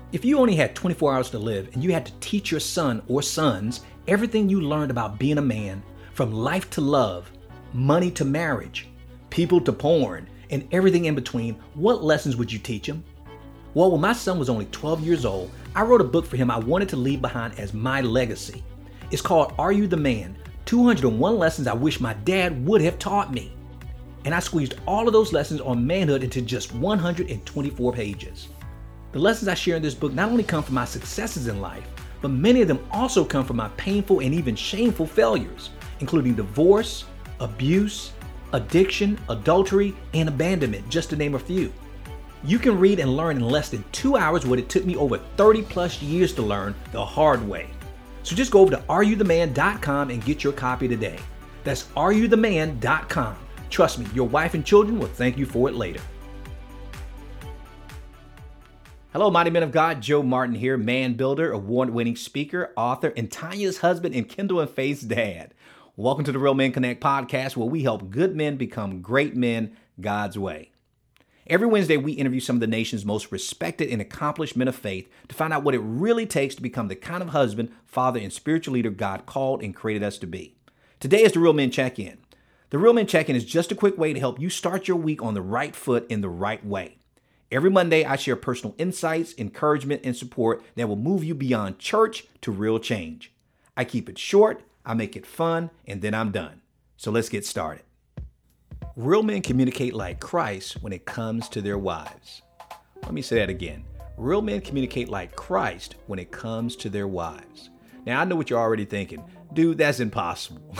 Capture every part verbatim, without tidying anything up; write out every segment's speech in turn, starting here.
If you only had twenty-four hours to live and you had to teach your son or sons everything you learned about being a man, from life to love, money to marriage, people to porn, and everything in between, what lessons would you teach him? Well, when my son was only twelve years old, I wrote a book for him I wanted to leave behind as my legacy. It's called Are You the Man? two hundred one Lessons I Wish My Dad Would Have Taught Me. And I squeezed all of those lessons on manhood into just one hundred twenty-four pages. The lessons I share in this book not only come from my successes in life, but many of them also come from my painful and even shameful failures, including divorce, abuse, addiction, adultery, and abandonment, just to name a few. You can read and learn in less than two hours what it took me over thirty plus years to learn the hard way. So just go over to are you the man dot com and get your copy today. That's are you the man dot com. Trust me, your wife and children will thank you for it later. Hello, mighty men of God. Joe Martin here, man builder, award-winning speaker, author, and Tanya's husband and Kendall and Faith's dad. Welcome to the Real Men Connect podcast, where we help good men become great men God's way. Every Wednesday, we interview some of the nation's most respected and accomplished men of faith to find out what it really takes to become the kind of husband, father, and spiritual leader God called and created us to be. Today is the Real Men Check-In. The Real Men Check-In is just a quick way to help you start your week on the right foot in the right way. Every Monday, I share personal insights, encouragement, and support that will move you beyond church to real change. I keep it short, I make it fun, and then I'm done. So let's get started. Real men communicate like Christ when it comes to their wives. Let me say that again. Real men communicate like Christ when it comes to their wives. Now, I know what you're already thinking. Dude, that's impossible.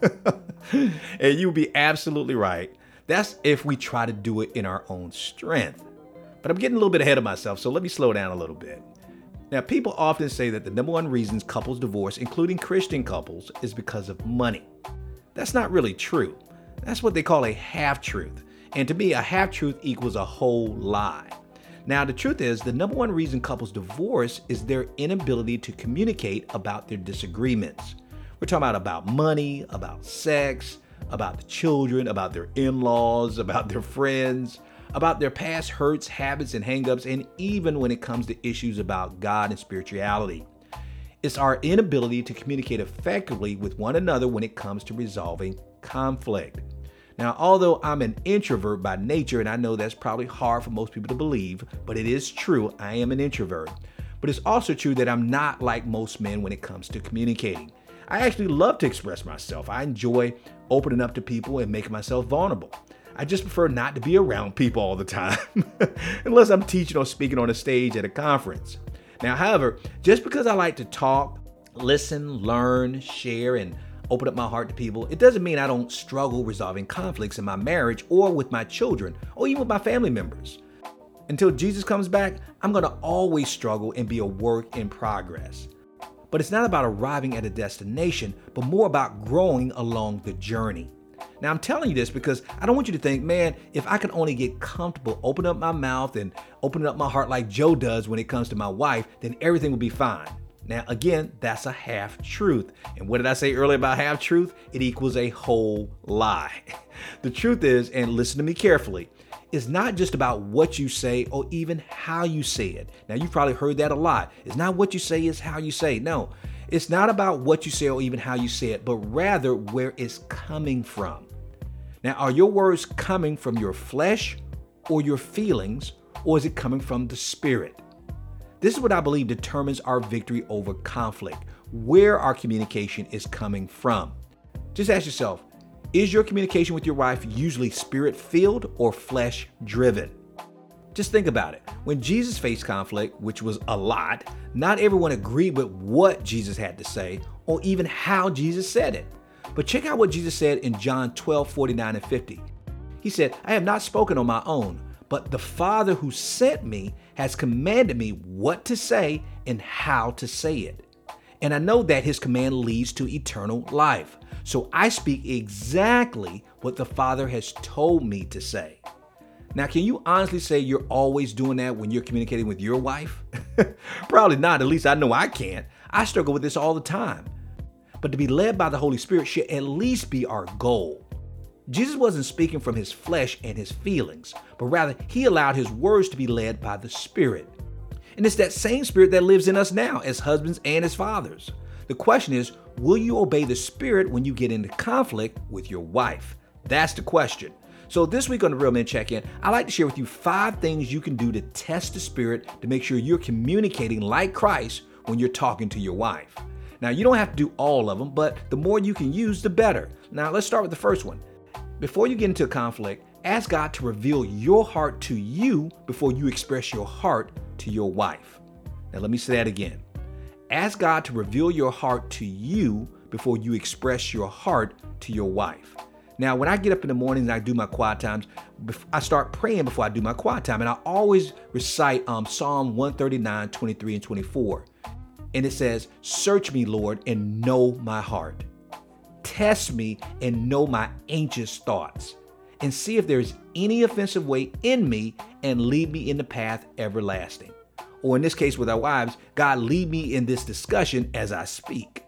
And you'll be absolutely right. That's if we try to do it in our own strength. But I'm getting a little bit ahead of myself, so let me slow down a little bit. Now, people often say that the number one reasons couples divorce, including Christian couples, is because of money. That's not really true. That's what they call a half-truth. And to me, a half-truth equals a whole lie. Now, the truth is, the number one reason couples divorce is their inability to communicate about their disagreements. We're talking about, about money, about sex, about the children, about their in-laws, about their friends, about their past hurts, habits, and hang-ups, and even when it comes to issues about God and spirituality. It's our inability to communicate effectively with one another when it comes to resolving conflict. Now, although I'm an introvert by nature, and I know that's probably hard for most people to believe, but it is true, I am an introvert. But it's also true that I'm not like most men when it comes to communicating. I actually love to express myself. I enjoy opening up to people and making myself vulnerable. I just prefer not to be around people all the time, unless I'm teaching or speaking on a stage at a conference. Now, however, just because I like to talk, listen, learn, share, and open up my heart to people, it doesn't mean I don't struggle resolving conflicts in my marriage or with my children or even with my family members. Until Jesus comes back, I'm going to always struggle and be a work in progress. But it's not about arriving at a destination, but more about growing along the journey. Now, I'm telling you this because I don't want you to think, man, if I can only get comfortable, open up my mouth and open up my heart like Joe does when it comes to my wife, then everything will be fine. Now, again, that's a half truth. And what did I say earlier about half truth? It equals a whole lie. The truth is, and listen to me carefully, it's not just about what you say or even how you say it. Now, you've probably heard that a lot. It's not what you say, it's how you say it. No, it's not about what you say or even how you say it, but rather where it's coming from. Now, are your words coming from your flesh or your feelings, or is it coming from the Spirit? This is what I believe determines our victory over conflict, where our communication is coming from. Just ask yourself, is your communication with your wife usually spirit-filled or flesh-driven? Just think about it. When Jesus faced conflict, which was a lot, not everyone agreed with what Jesus had to say or even how Jesus said it. But check out what Jesus said in John twelve, forty-nine and fifty. He said, I have not spoken on my own, but the Father who sent me has commanded me what to say and how to say it. And I know that his command leads to eternal life. So I speak exactly what the Father has told me to say. Now, can you honestly say you're always doing that when you're communicating with your wife? Probably not. At least I know I can't. I struggle with this all the time. But to be led by the Holy Spirit should at least be our goal. Jesus wasn't speaking from his flesh and his feelings, but rather he allowed his words to be led by the Spirit. And it's that same spirit that lives in us now as husbands and as fathers. The question is, will you obey the spirit when you get into conflict with your wife? That's the question. So this week on the Real Men Check-In, I'd like to share with you five things you can do to test the spirit to make sure you're communicating like Christ when you're talking to your wife. Now, you don't have to do all of them, but the more you can use, the better. Now, let's start with the first one. Before you get into a conflict, ask God to reveal your heart to you before you express your heart to your wife. Now, let me say that again. Ask God to reveal your heart to you before you express your heart to your wife. Now, when I get up in the mornings and I do my quiet times, I start praying before I do my quiet time. And I always recite um, Psalm one thirty-nine, twenty-three and twenty-four. And it says, "Search me, Lord, and know my heart. Test me and know my anxious thoughts. And see if there is any offensive way in me, and lead me in the path everlasting." Or in this case with our wives, God, lead me in this discussion as I speak.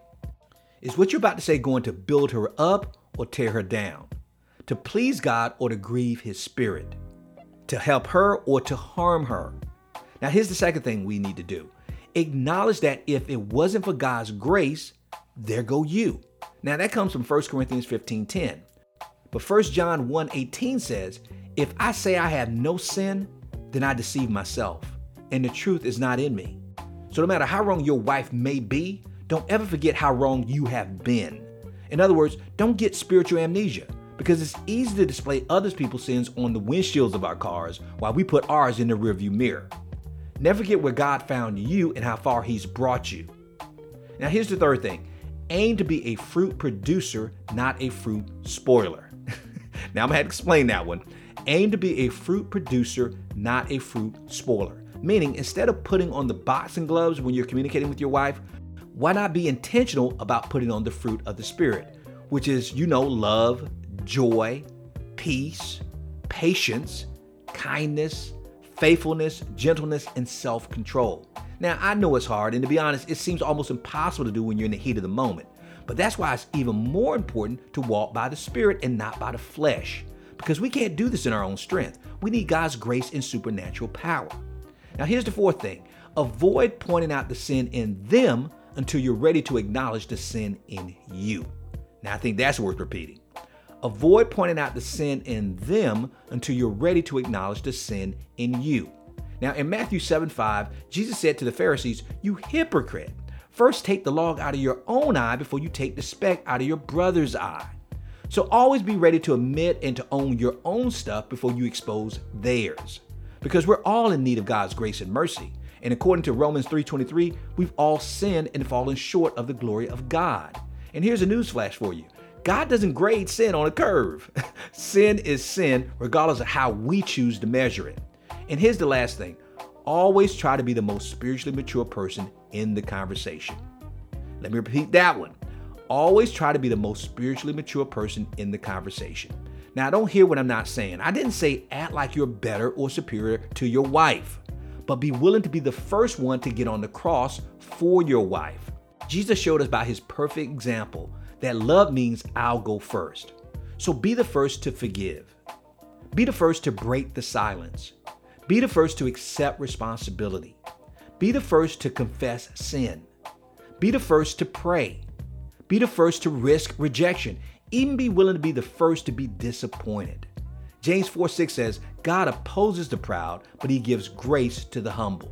Is what you're about to say going to build her up or tear her down? To please God or to grieve his spirit? To help her or to harm her? Now here's the second thing we need to do. Acknowledge that if it wasn't for God's grace, there go you. Now that comes from First Corinthians fifteen ten. But First John one eighteen says, "If I say I have no sin, then I deceive myself, and the truth is not in me." So no matter how wrong your wife may be, don't ever forget how wrong you have been. In other words, don't get spiritual amnesia, because it's easy to display other people's sins on the windshields of our cars while we put ours in the rearview mirror. Never forget where God found you and how far he's brought you. Now here's the third thing. Aim to be a fruit producer, not a fruit spoiler. Now I'm going to have to explain that one. Aim to be a fruit producer, not a fruit spoiler. Meaning, instead of putting on the boxing gloves when you're communicating with your wife, why not be intentional about putting on the fruit of the Spirit, which is, you know, love, joy, peace, patience, kindness, faithfulness, gentleness, and self-control. Now, I know it's hard, and to be honest, it seems almost impossible to do when you're in the heat of the moment. But that's why it's even more important to walk by the Spirit and not by the flesh, because we can't do this in our own strength. We need God's grace and supernatural power. Now, here's the fourth thing. Avoid pointing out the sin in them until you're ready to acknowledge the sin in you. Now, I think that's worth repeating. Avoid pointing out the sin in them until you're ready to acknowledge the sin in you. Now, in Matthew seven five, Jesus said to the Pharisees, "You hypocrite, first take the log out of your own eye before you take the speck out of your brother's eye." So always be ready to admit and to own your own stuff before you expose theirs. Because we're all in need of God's grace and mercy. And according to Romans three twenty-three, we've all sinned and fallen short of the glory of God. And here's a news flash for you. God doesn't grade sin on a curve. Sin is sin regardless of how we choose to measure it. And here's the last thing. Always try to be the most spiritually mature person in the conversation. Let me repeat that one. Always try to be the most spiritually mature person in the conversation. Now, don't hear what I'm not saying. I didn't say act like you're better or superior to your wife, but be willing to be the first one to get on the cross for your wife. Jesus showed us by his perfect example that love means I'll go first. So be the first to forgive. Be the first to break the silence. Be the first to accept responsibility. Be the first to confess sin. Be the first to pray. Be the first to risk rejection. Even be willing to be the first to be disappointed. James four six says, God opposes the proud, but he gives grace to the humble.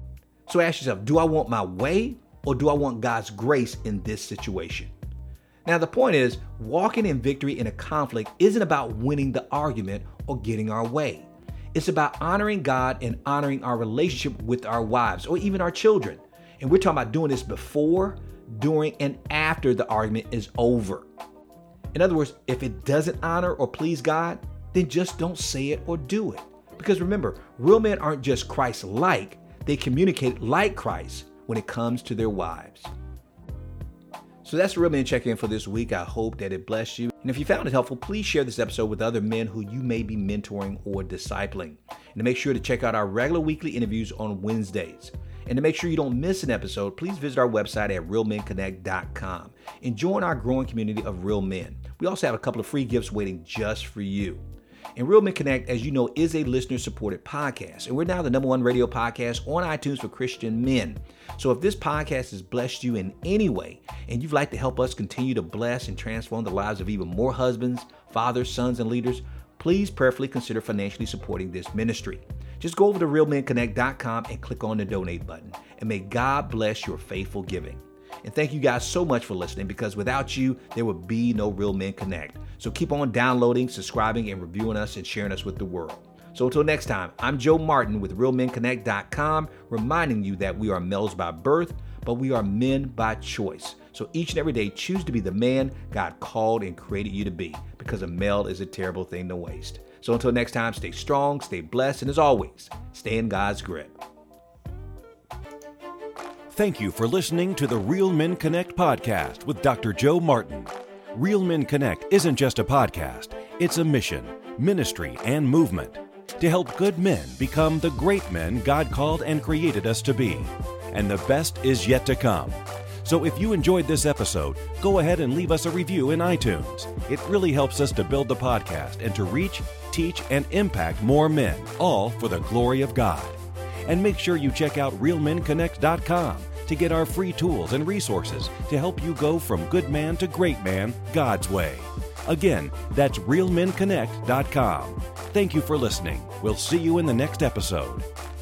So ask yourself, do I want my way or do I want God's grace in this situation? Now, the point is, walking in victory in a conflict isn't about winning the argument or getting our way. It's about honoring God and honoring our relationship with our wives or even our children. And we're talking about doing this before, during, and after the argument is over. In other words, if it doesn't honor or please God, then just don't say it or do it. Because remember, real men aren't just Christ-like, they communicate like Christ when it comes to their wives. So that's the Real Men Check-In for this week. I hope that it blessed you. And if you found it helpful, please share this episode with other men who you may be mentoring or discipling. And to make sure to check out our regular weekly interviews on Wednesdays. And to make sure you don't miss an episode, please visit our website at real men connect dot com and join our growing community of real men. We also have a couple of free gifts waiting just for you. And Real Men Connect, as you know, is a listener-supported podcast. And we're now the number one radio podcast on iTunes for Christian men. So if this podcast has blessed you in any way, and you'd like to help us continue to bless and transform the lives of even more husbands, fathers, sons, and leaders, please prayerfully consider financially supporting this ministry. Just go over to real men connect dot com and click on the donate button. And may God bless your faithful giving. And thank you guys so much for listening, because without you, there would be no Real Men Connect. So keep on downloading, subscribing, and reviewing us and sharing us with the world. So until next time, I'm Joe Martin with real men connect dot com, reminding you that we are males by birth, but we are men by choice. So each and every day, choose to be the man God called and created you to be, because a male is a terrible thing to waste. So until next time, stay strong, stay blessed, and as always, stay in God's grip. Thank you for listening to the Real Men Connect podcast with Doctor Joe Martin. Real Men Connect isn't just a podcast, it's a mission, ministry, and movement to help good men become the great men God called and created us to be. And the best is yet to come. So if you enjoyed this episode, go ahead and leave us a review in iTunes. It really helps us to build the podcast and to reach, teach, and impact more men, all for the glory of God. And make sure you check out real men connect dot com to get our free tools and resources to help you go from good man to great man God's way. Again, that's real men connect dot com. Thank you for listening. We'll see you in the next episode.